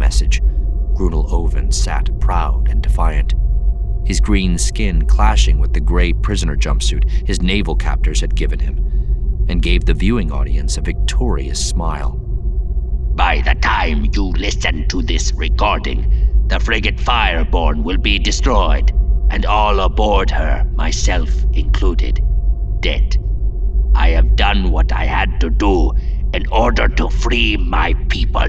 message, Grunel Oven sat proud and defiant, his green skin clashing with the gray prisoner jumpsuit his naval captors had given him, and gave the viewing audience a victorious smile. By the time you listen to this recording, the frigate Fireborn will be destroyed, and all aboard her, myself included, dead. I have done what I had to do in order to free my people.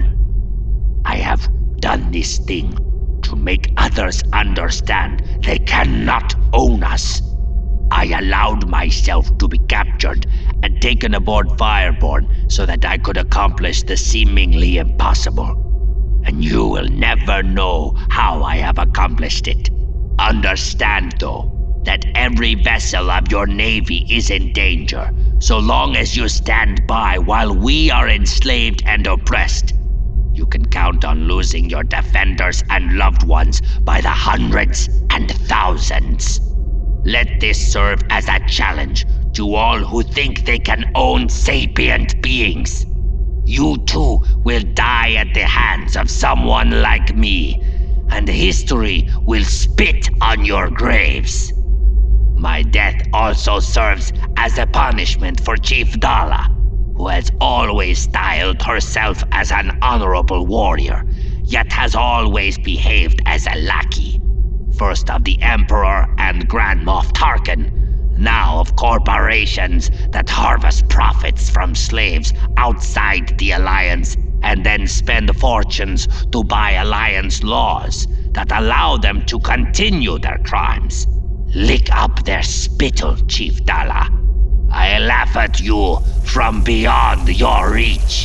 I have done this thing to make others understand they cannot own us. I allowed myself to be captured and taken aboard Fireborn so that I could accomplish the seemingly impossible. And you will never know how I have accomplished it. Understand, though, that every vessel of your navy is in danger, so long as you stand by while we are enslaved and oppressed. You can count on losing your defenders and loved ones by the hundreds and thousands. Let this serve as a challenge to all who think they can own sapient beings. You too will die at the hands of someone like me, and history will spit on your graves. My death also serves as a punishment for Chief Dala, who has always styled herself as an honorable warrior, yet has always behaved as a lackey. First of the Emperor and Grand Moff Tarkin, now of corporations that harvest profits from slaves outside the Alliance and then spend fortunes to buy Alliance laws that allow them to continue their crimes. Lick up their spittle, Chief Dala. I laugh at you from beyond your reach.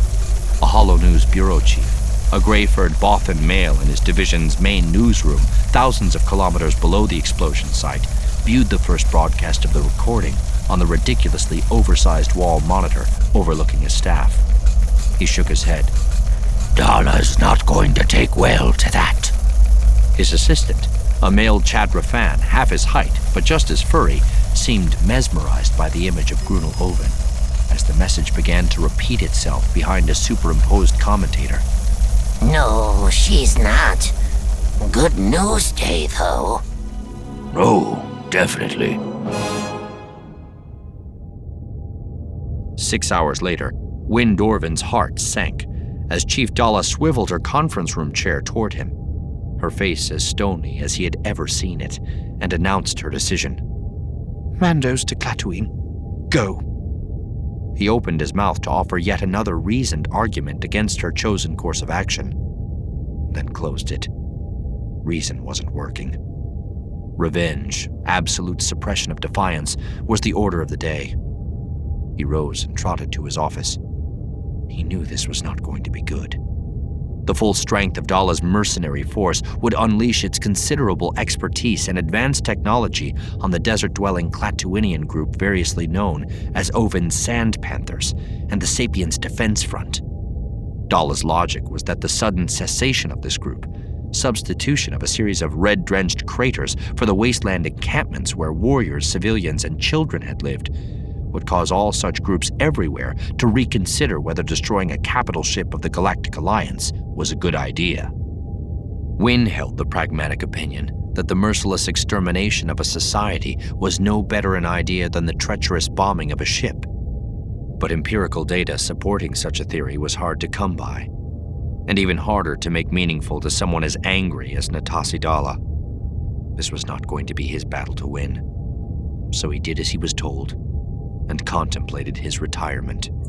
A HoloNews bureau chief, a gray-furred Bothan male in his division's main newsroom, thousands of kilometers below the explosion site, viewed the first broadcast of the recording on the ridiculously oversized wall monitor overlooking his staff. He shook his head. Dala's not going to take well to that. His assistant, a male Chad Rafan, half his height, but just as furry, seemed mesmerized by the image of Grunel Oven as the message began to repeat itself behind a superimposed commentator. No, she's not. Good news day, though. Oh, definitely. 6 hours later, Wynn Dorvan's heart sank as Chief Dala swiveled her conference room chair toward him, her face as stony as he had ever seen it, and announced her decision. Mandos to Klaatuin. Go. He opened his mouth to offer yet another reasoned argument against her chosen course of action, then closed it. Reason wasn't working. Revenge, absolute suppression of defiance, was the order of the day. He rose and trotted to his office. He knew this was not going to be good. The full strength of Dala's mercenary force would unleash its considerable expertise and advanced technology on the desert-dwelling Klaatuinian group variously known as Ovin's Sand Panthers and the Sapiens Defense Front. Dala's logic was that the sudden cessation of this group, substitution of a series of red-drenched craters for the wasteland encampments where warriors, civilians, and children had lived, would cause all such groups everywhere to reconsider whether destroying a capital ship of the Galactic Alliance was a good idea. Wynn held the pragmatic opinion that the merciless extermination of a society was no better an idea than the treacherous bombing of a ship. But empirical data supporting such a theory was hard to come by, and even harder to make meaningful to someone as angry as Natasi Dala. This was not going to be his battle to win, so he did as he was told and contemplated his retirement.